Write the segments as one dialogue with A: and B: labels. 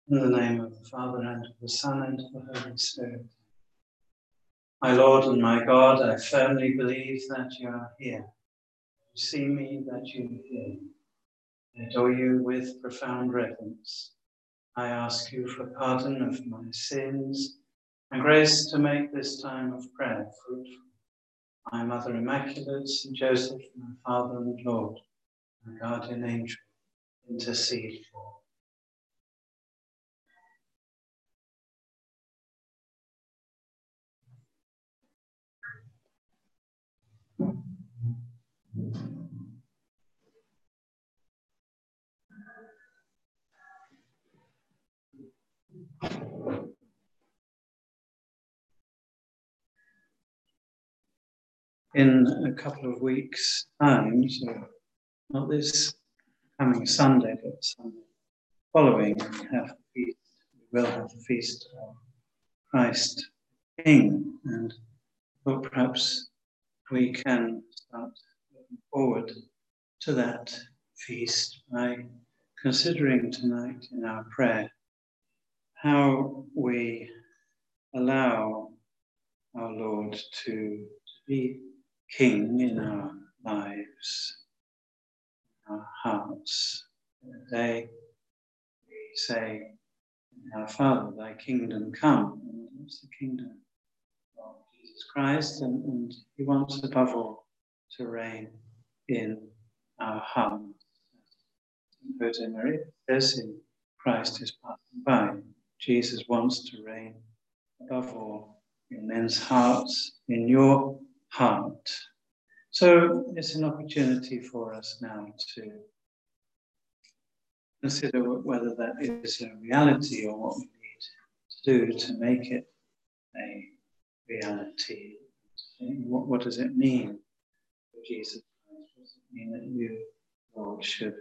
A: In the name of the Father, and of the Son, and of the Holy Spirit. My Lord and my God, I firmly believe that you are here. You see me, that you hear me. I adore you with profound reverence. I ask you for pardon of my sins and grace to make this time of prayer fruitful. My Mother Immaculate, St. Joseph, my Father and Lord, my guardian angel, intercede for me. In a couple of weeks' time, so not this coming Sunday, but Sunday following, we will have the feast of Christ King, and thought perhaps we can start looking forward to that feast by considering tonight in our prayer how we allow our Lord to be King in our lives, our hearts. Today we say, our Father, thy kingdom come. And it's the kingdom of Jesus Christ, and he wants above all to reign in our hearts. Jose Maria says in Christ is passing by. Jesus wants to reign above all in men's hearts, in your heart. So it's an opportunity for us now to consider whether that is a reality or what we need to do to make it a reality. What does it mean for Jesus Christ? What does it mean that you, Lord, should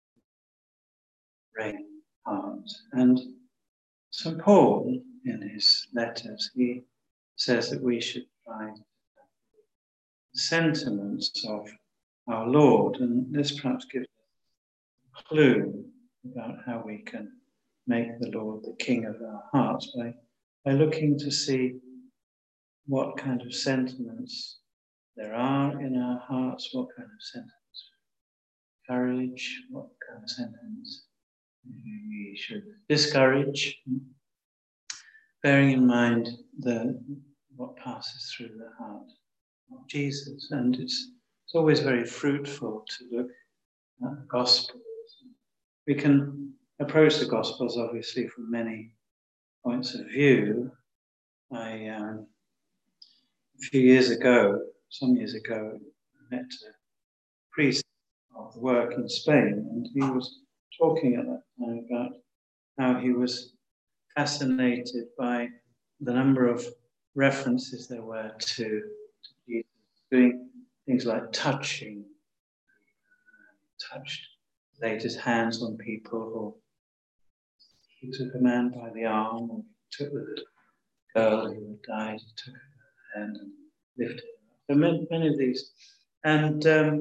A: reign hard? And St. Paul, in his letters, he says that we should try the sentiments of our Lord, and this perhaps gives us a clue about how we can make the Lord the King of our hearts by looking to see what kind of sentiments there are in our hearts, what kind of sentiments, courage, what kind of sentiments we should discourage, bearing in mind what passes through the heart of Jesus. And it's always very fruitful to look at the Gospels. We can approach the Gospels obviously from many points of view. A few years ago, some years ago, I met a priest of the work in Spain, and he was talking at that time about how he was fascinated by the number of references there were to Jesus, doing things like touching, laid his hands on people, or he took a man by the arm, or he took the girl who had died, he took her hand and lifted her up. So many of these. And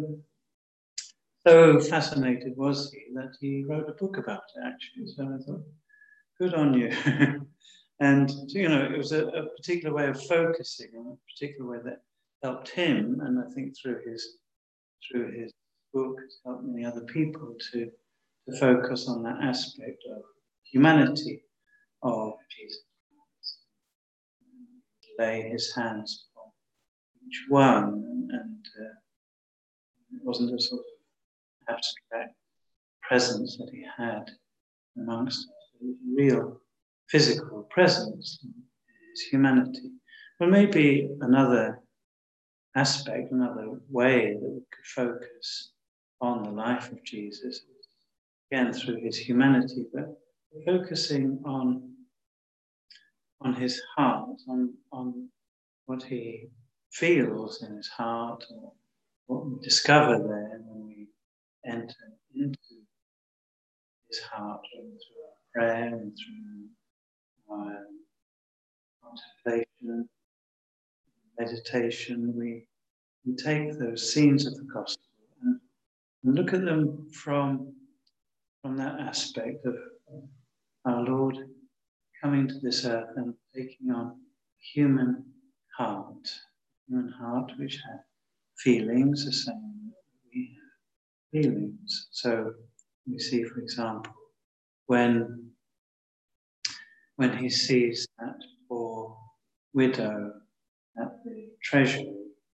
A: so fascinated was he that he wrote a book about it, actually. So I thought, good on you. And, you know, it was a particular way of focusing, a particular way that helped him, and I think through his book, it's helped many other people to focus on that aspect of humanity of Jesus Christ. Lay his hands upon each one, and it wasn't a sort of abstract presence that he had amongst us. It was a real physical presence in his humanity. Well, maybe another aspect, another way that we could focus on the life of Jesus, again through his humanity, but focusing on his heart, on what he feels in his heart, or what we discover there when we enter into his heart, through our prayer and through our contemplation, meditation. We take those scenes of the gospel and look at them from that aspect of our Lord coming to this earth and taking on human heart which had feelings the same as we have feelings. So we see, for example, when he sees that poor widow at the treasury,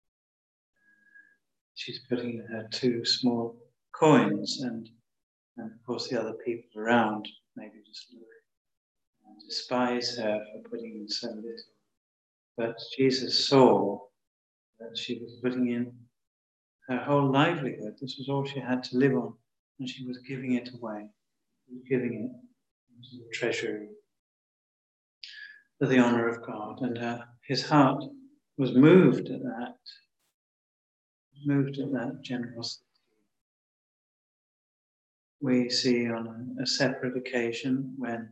A: she's putting in her 2 small coins, and of course the other people around maybe just look and despise her for putting in so little. But Jesus saw that she was putting in her whole livelihood. This was all she had to live on, and she was giving it away. She was giving it into the treasury for the honour of God. And his heart was moved at that generosity. We see on a separate occasion when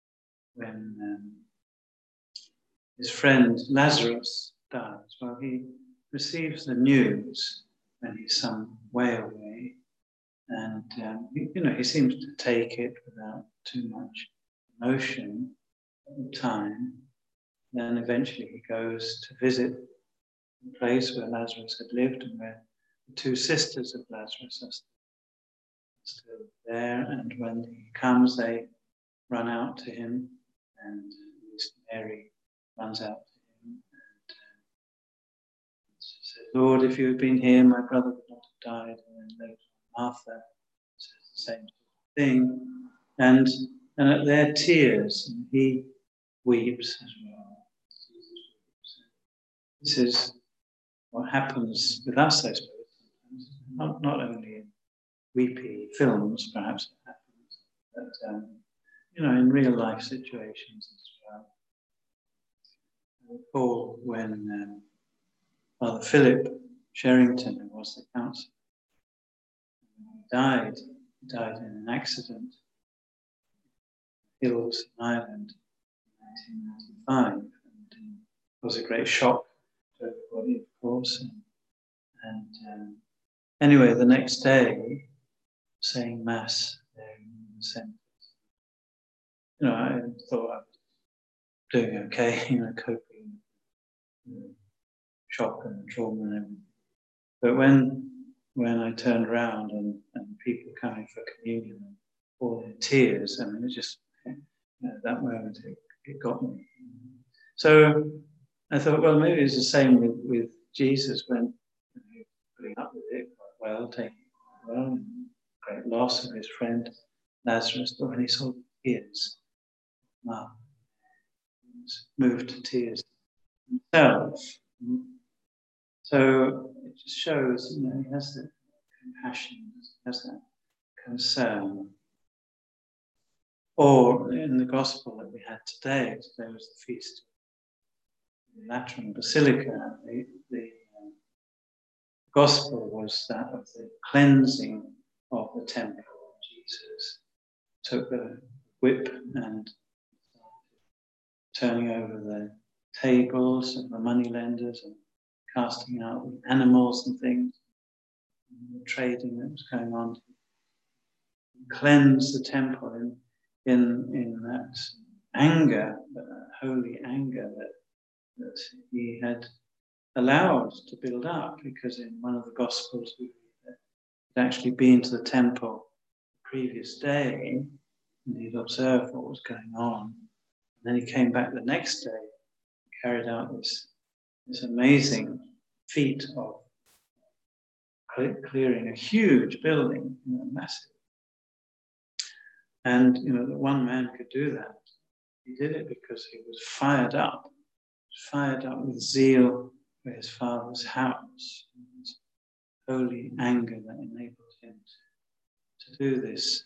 A: his friend Lazarus dies. Well, he receives the news when he's some way away, and he seems to take it without too much emotion at the time. Then eventually he goes to visit the place where Lazarus had lived, and where the 2 sisters of Lazarus are still there. And when he comes, they run out to him, and Mary runs out to him and says, "Lord, if you had been here, my brother would not have died." And then later Martha says the same thing. And at their tears, and he weeps as well. This is what happens with us, I suppose, sometimes. Not only in weepy films, perhaps it happens, but in real life situations as well. I recall when Father Philip Sherrington, who was the counsellor, died in an accident in Hills in Ireland in 1995, and it was a great shock to everybody, of course. And anyway, the next day, saying Mass there in the centre, I thought I was doing okay, coping with shock and trauma and everything. But when I turned around and people coming for communion and all in tears, it just, that moment it got me. So I thought, well, maybe it's the same with Jesus when he was putting up with it quite well, taking it quite well, great loss of his friend Lazarus, but when he saw tears, he was moved to tears himself. So it just shows, he has that compassion, he has that concern. Or in the Gospel that we had today was the feast of the Lateran Basilica. The Gospel was that of the cleansing of the temple. Jesus took the whip and turning over the tables of the moneylenders and casting out animals and things, and the trading that was going on. Cleanse the temple in that anger, holy anger that he had allowed to build up, because in one of the Gospels we read that he'd actually been to the temple the previous day and he'd observed what was going on. And then he came back the next day and carried out this amazing feat of clearing a huge building, massive. And that one man could do that. He did it because he was fired up with zeal for his Father's house. Holy anger that enabled him to do this.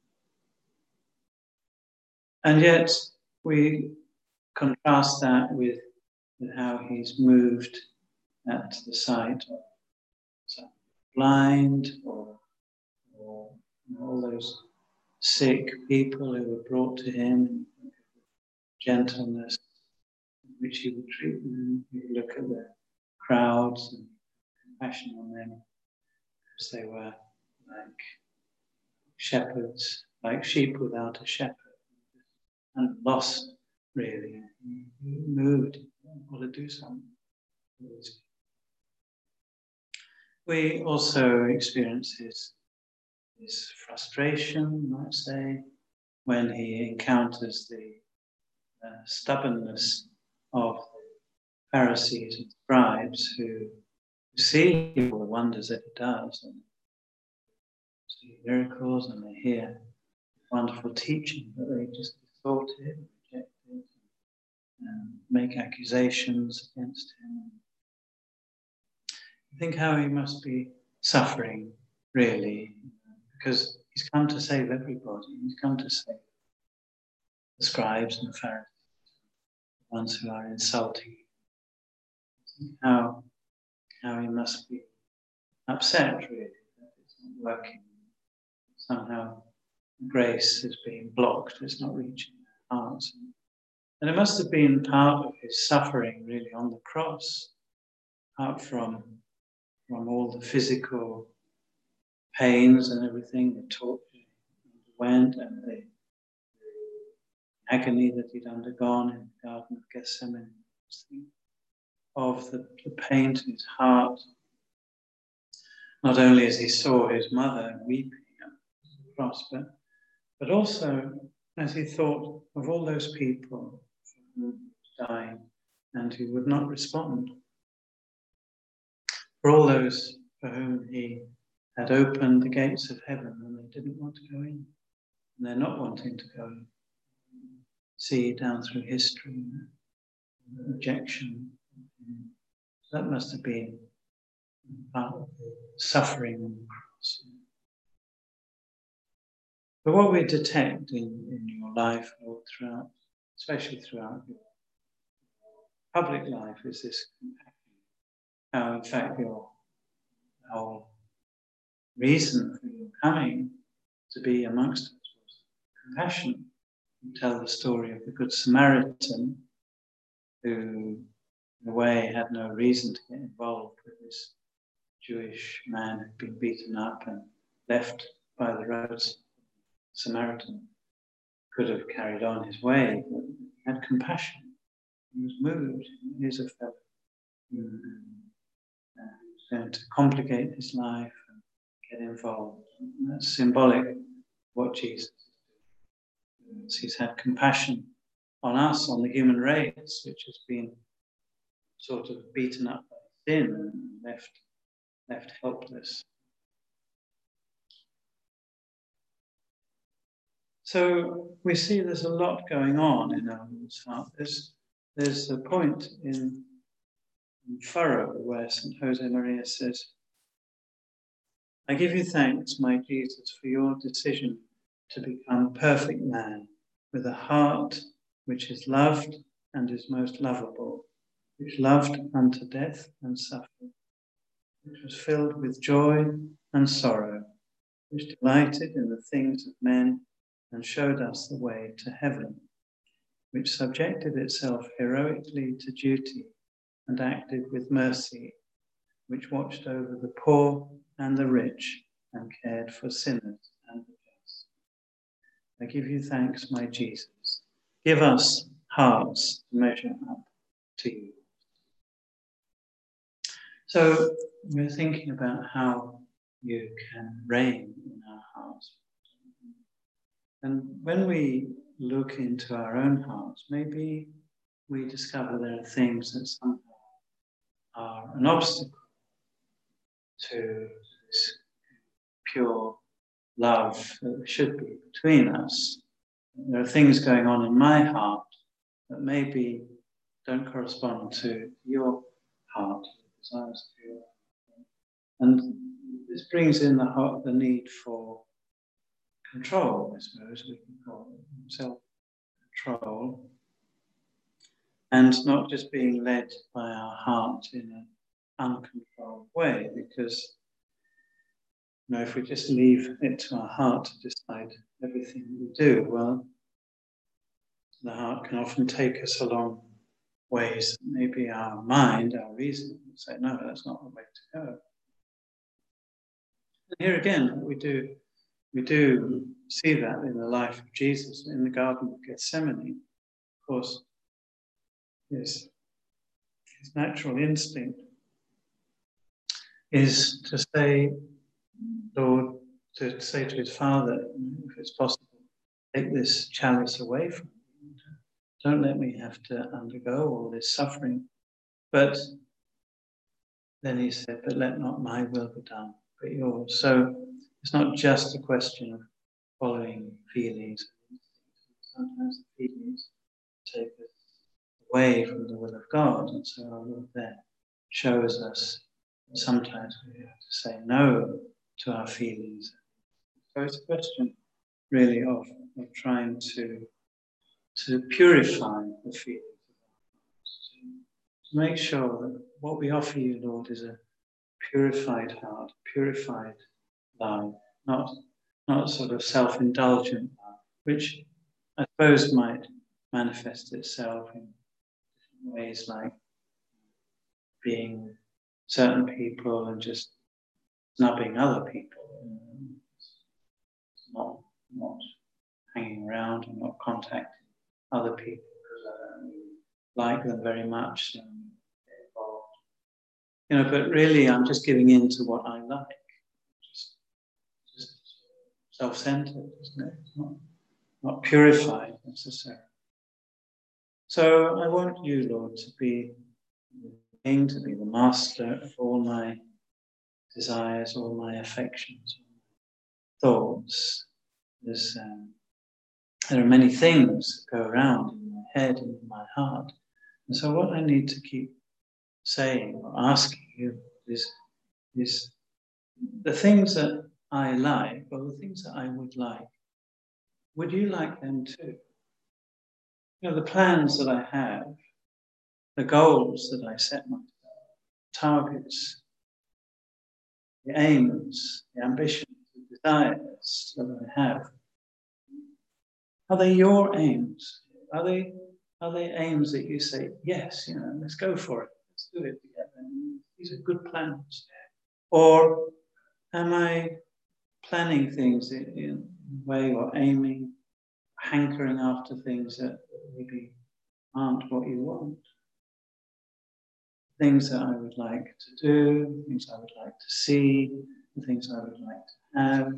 A: And yet we contrast that with how he's moved at the sight of some blind or all those sick people who were brought to him, gentleness in which he would treat them. He would look at the crowds and compassion on them, because they were like shepherds, like sheep without a shepherd. and lost, really. He moved, he wanted to do something. We also experience his frustration, you might say, when he encounters the stubbornness of the Pharisees and scribes who see all the wonders that he does and see miracles, and they hear wonderful teaching, but they just distort it, reject it, and make accusations against him. I think how he must be suffering, really, because he's come to save everybody. He's come to save the scribes and the Pharisees, the ones who are insulting. How he must be upset, really, that it's not working. Somehow grace is being blocked, it's not reaching their hearts. And it must have been part of his suffering, really, on the cross, apart from all the physical pains and everything, the torture he underwent and the agony that he'd undergone in the Garden of Gethsemane, of the pain to his heart, not only as he saw his mother weeping at the cross, but also as he thought of all those people who died and who would not respond. For all those for whom he had opened the gates of heaven and they didn't want to go in. And they're not wanting to go in. See down through history, rejection. So that must have been part of the suffering on the cross. But what we detect in your life or throughout, especially throughout your public life, is this compassion. How, in fact, your whole reason for your coming to be amongst us was compassion. You tell the story of the Good Samaritan who, in a way, had no reason to get involved with this Jewish man who'd been beaten up and left by the roads. Samaritan could have carried on his way, but he had compassion. He was moved. Here's a fellow who was going to complicate his life and get involved. And that's symbolic of what Jesus is. He's had compassion on us, on the human race, which has been sort of beaten up by sin and left helpless. So we see there's a lot going on in our Lord's heart. There's a point in Furrow where St. Josemaria says, I give you thanks, my Jesus, for your decision to become perfect man, with a heart which is loved and is most lovable, which loved unto death and suffering, which was filled with joy and sorrow, which delighted in the things of men and showed us the way to heaven, which subjected itself heroically to duty and acted with mercy, which watched over the poor and the rich and cared for sinners and the just. I give you thanks, my Jesus. Give us hearts to measure up to you. So we're thinking about how you can reign in our hearts. And when we look into our own hearts, maybe we discover there are things that somehow are an obstacle to this pure love that should be between us. There are things going on in my heart that maybe don't correspond to your heart, desires of your heart. And this brings in the need for control, I suppose we can call it, self-control, and not just being led by our heart in an uncontrolled way, because if we just leave it to our heart to decide everything we do, well, the heart can often take us along ways that maybe our mind, our reason, would say, no, that's not the way to go. And here again, what we do we do see that in the life of Jesus in the Garden of Gethsemane. Of course, his natural instinct is to say, Lord, to say to his Father, if it's possible, take this chalice away from me. Don't let me have to undergo all this suffering. But then he said, but let not my will be done, but yours. So it's not just a question of following feelings. Sometimes the feelings take us away from the will of God. And so our Lord there shows us that sometimes we have to say no to our feelings. So it's a question really of trying to purify the feelings of our hearts, to make sure that what we offer you, Lord, is a purified heart, purified love, not sort of self-indulgent love, which I suppose might manifest itself in different ways, like being certain people and just snubbing other people, not hanging around and not contacting other people because I don't like them very much and get involved. But really I'm just giving in to what I like. Just self-centered, isn't it? It's not purified necessarily. So I want you, Lord, to be the master of all my desires, all my affections, all my thoughts. There are many things that go around in my head and in my heart. And so what I need to keep saying or asking you is the things that I like, or the things that I would you like them too? The plans that I have, the goals that I set myself, targets, the aims, the ambitions, the desires that I have, are they your aims? Are they aims that you say, yes, let's go for it, let's do it together. These are good plans. Or am I planning things in a way, or aiming, hankering after things that maybe aren't what you want? Things that I would like to do, things I would like to see, the things I would like to have.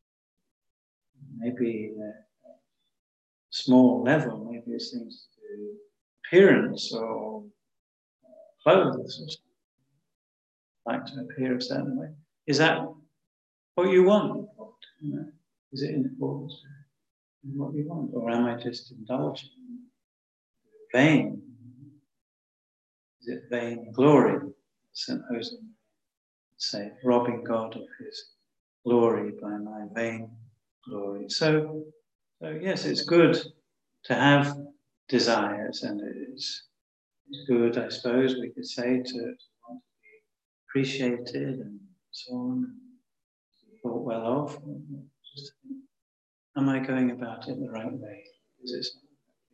A: Maybe a small level, maybe it's things to do with appearance or clothes or something. Like to appear a certain way. Is that what you want? Is it in accordance with what you want? Or am I just indulging? Vain? Is it vain glory? St. Jose say, robbing God of his glory by my vain glory. So yes, it's good to have desires, and it's good, I suppose, we could say, to want to be appreciated and so on, thought well of. Just think, am I going about it the right way? Is it something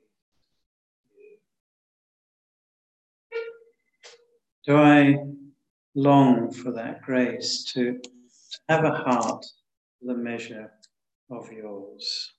A: do I long for that grace to have a heart the measure of yours?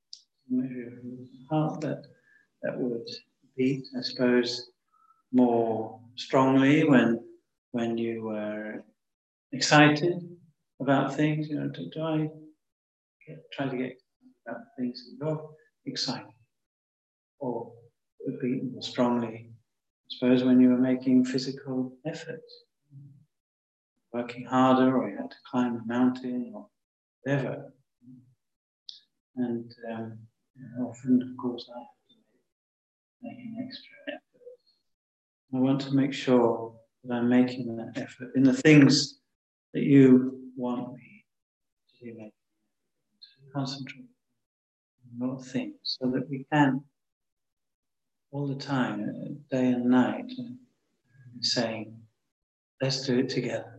A: A heart that would beat, I suppose, more strongly when you were excited about things. Do I try to get about things that you're excited, or would beat more strongly, I suppose, when you were making physical efforts, working harder, or you had to climb a mountain, or whatever. And often, of course, I have to make an extra effort. I want to make sure that I'm making that effort in the things that you want me to be making, to concentrate on your things, so that we can all the time, day and night, saying, let's do it together.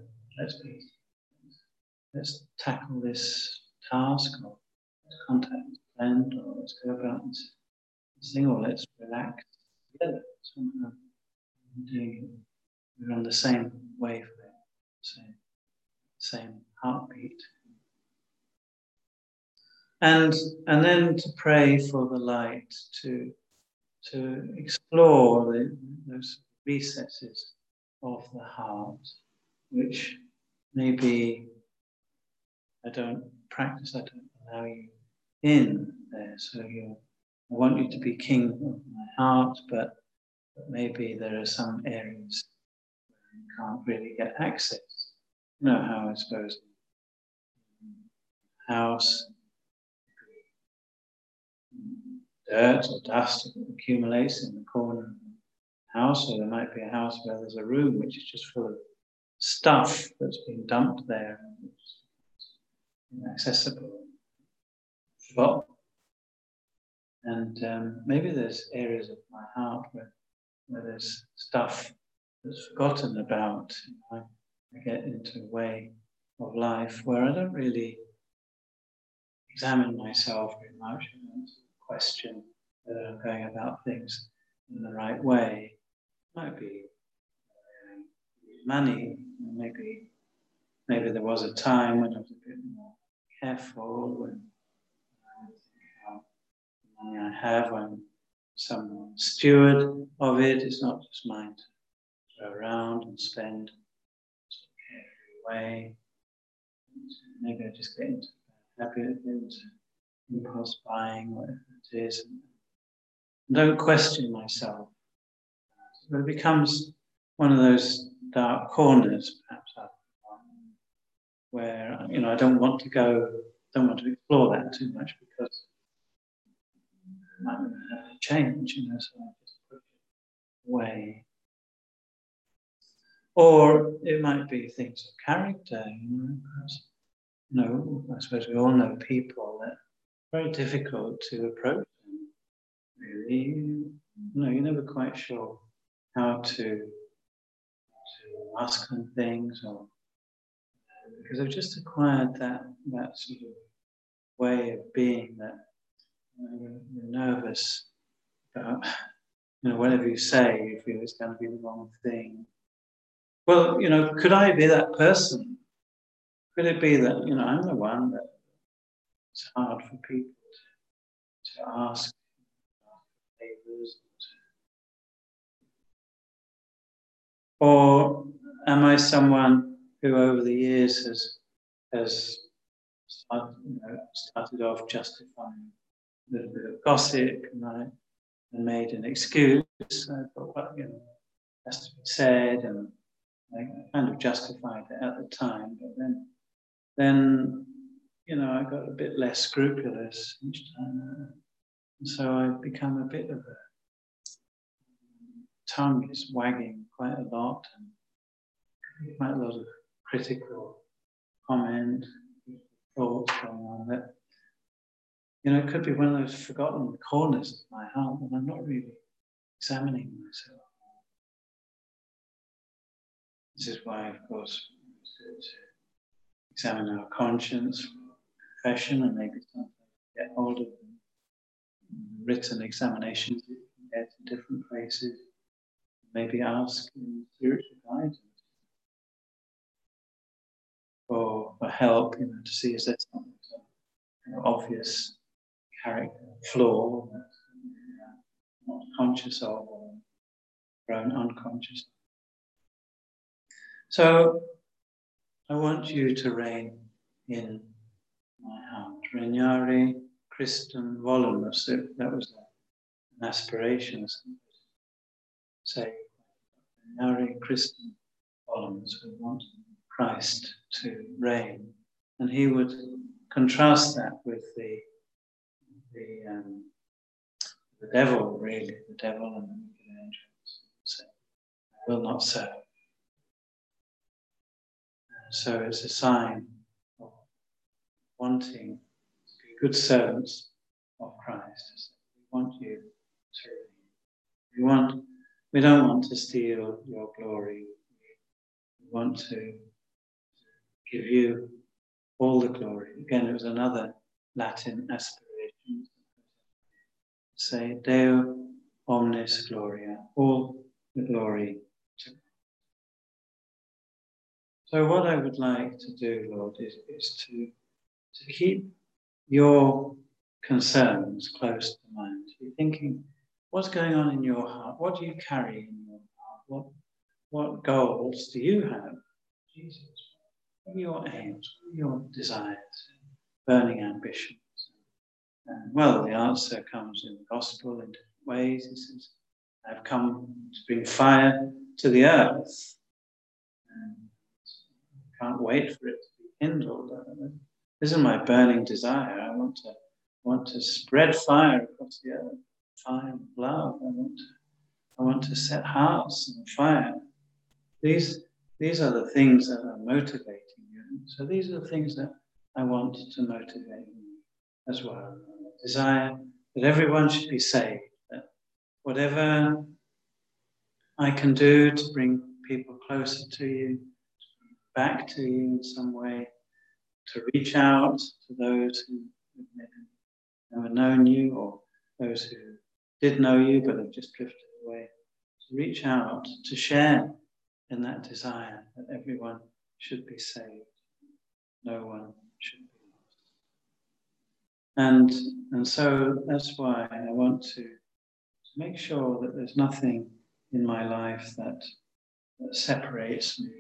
A: Let's tackle this task, or let's contact a friend, or let's go about this thing, or let's relax together. Somehow we're on the same wavelength, same heartbeat. And then to pray for the light to explore those recesses of the heart, which maybe I don't allow you in there. So I want you to be king of my heart, but maybe there are some areas where you can't really get access. You know how I suppose house, dirt or dust accumulates in the corner of the house, or there might be a house where there's a room which is just full of stuff that's been dumped there, and it's inaccessible, forgotten. And maybe there's areas of my heart where there's stuff that's forgotten about. I get into a way of life where I don't really examine myself very much and question whether I'm going about things in the right way. It might be money. Maybe there was a time when I was a bit more careful, when I think how the money I have, I'm some steward of it. It's not just mine to throw around and spend in a carefree way. Maybe I just get into a habit, into impulse buying, whatever it is. And don't question myself. But it becomes one of those dark corners, perhaps, where I don't want to explore that too much because it might change, so I just put it away. Or it might be things of character, perhaps, I suppose we all know people that are very difficult to approach them, really. You're never quite sure how to ask them things, or because they've just acquired that sort of way of being that you're nervous about, whatever you say, you feel it's going to be the wrong thing. Well, could I be that person? Could it be that, I'm the one that it's hard for people to ask favors? Or am I someone who over the years has started off justifying a little bit of gossip and made an excuse? I thought, well, has to be said, and I kind of justified it at the time, but then I got a bit less scrupulous each time, and so I've become a bit of a tongue is wagging quite a lot, and quite a lot of critical comment, thoughts going on that it could be one of those forgotten corners of my heart, and I'm not really examining myself. This is why, of course, we to examine our conscience, confession, and maybe sometimes get hold of written examinations that you can get in different places. Maybe ask spiritual guidance for help, to see if there's some obvious character flaw that I'm not conscious of or grown unconscious. So I want you to reign in my heart. Regnare Christum volumus. That was an aspiration. Say, Regnare Christum volumus. We want Christ to reign. And he would contrast that with the devil, really, the devil and the wicked angels. Say, I will not serve. So it's a sign of wanting to be good servants of Christ. We want you to reign. We don't want to steal your glory. We want to give you all the glory. Again, it was another Latin aspiration. Say, Deo omnis gloria, all the glory to God. So what I would like to do, Lord, is to keep your concerns close to mine. So you're thinking, what's going on in your heart? What do you carry in your heart? What goals do you have? Jesus, what are your aims? What are your desires? Burning ambitions? And, well, the answer comes in the gospel in different ways. He says, I've come to bring fire to the earth. And I can't wait for it to be kindled. This is my burning desire. I want to spread fire across the earth. Fire of love. I want to set hearts on fire. These are the things that are motivating you. So these are the things that I want to motivate you as well. Desire that everyone should be saved. That whatever I can do to bring people closer to you, back to you in some way, to reach out to those who maybe never known you, or those who did know you but have just drifted away, to reach out, to share in that desire that everyone should be saved, no one should be lost. And so that's why I want to make sure that there's nothing in my life that separates me.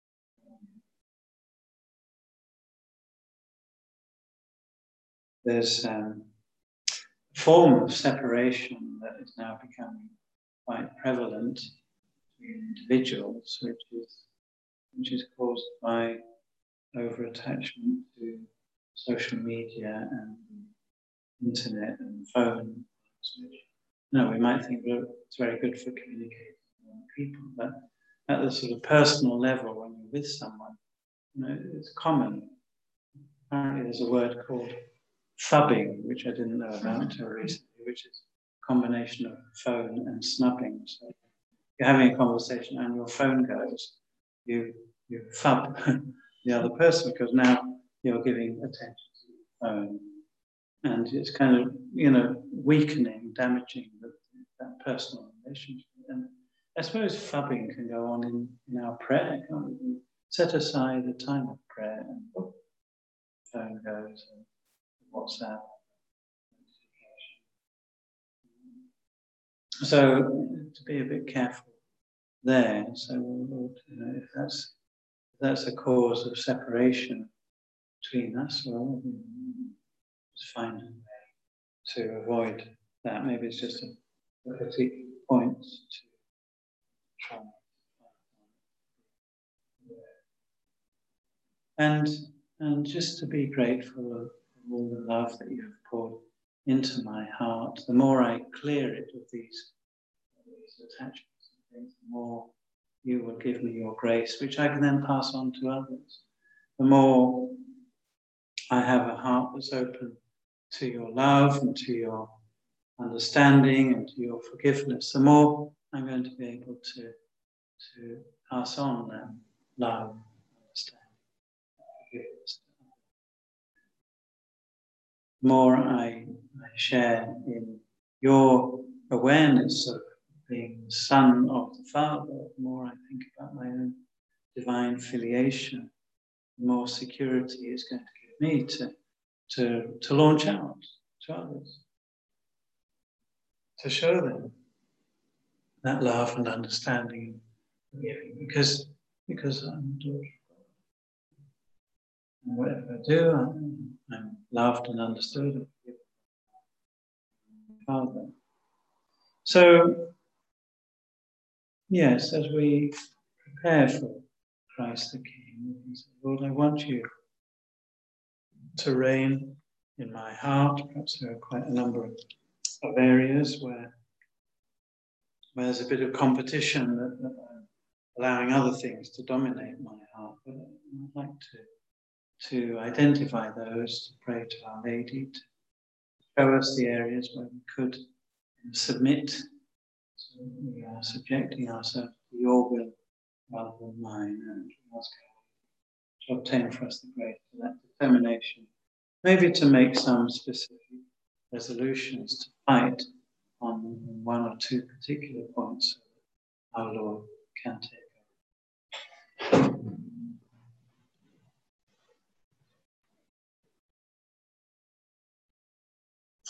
A: There's a form of separation that is now becoming quite prevalent in individuals, which is caused by over-attachment to social media and the internet and phone. We might think, well, it's very good for communicating with people, but at the sort of personal level, when you're with someone, it's common. Apparently, there's a word called phubbing, which I didn't know about until recently, which is a combination of phone and snubbing. So you're having a conversation and your phone goes, you phub the other person, because now you're giving attention to the phone. And it's kind of, weakening, damaging that personal relationship. And I suppose phubbing can go on in our prayer. We set aside a time of prayer and the phone goes and WhatsApp. So to be a bit careful there. So if that's a cause of separation between us, well, just find a way to avoid that. Maybe it's just a particular point to try. And just to be grateful of all the love that you have poured into my heart. The more I clear it of these attachments and things, the more you will give me your grace, which I can then pass on to others. The more I have a heart that's open to your love and to your understanding and to your forgiveness, the more I'm going to be able to pass on that love, understanding, forgiveness. The more I share in your awareness of being the Son of the Father, the more I think about my own divine filiation, the more security it's going to give me to launch out to others, to show them that love and understanding, because I'm a daughter of God. And whatever I do, I'm loved and understood and forgiven by my Father. So, yes, as we prepare for Christ the King, we say, Lord, I want you to reign in my heart. Perhaps there are quite a number of areas where there's a bit of competition that allowing other things to dominate my heart. But I'd like to identify those, to pray to Our Lady to show us the areas where we could submit. So we are subjecting ourselves to your will rather than mine, and ask to obtain for us the grace for that determination. Maybe to make some specific resolutions to fight on one or two particular points our Lord can take.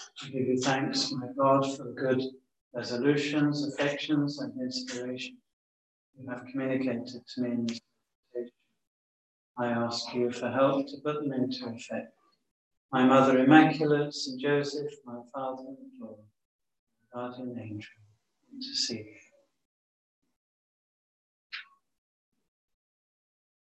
A: I give you thanks, my God, for good resolutions, affections, and inspiration you have communicated to me in this meditation. I ask you for help to put them into effect. My Mother Immaculate, St. Joseph, my Father and Lord, my guardian angel, intercede.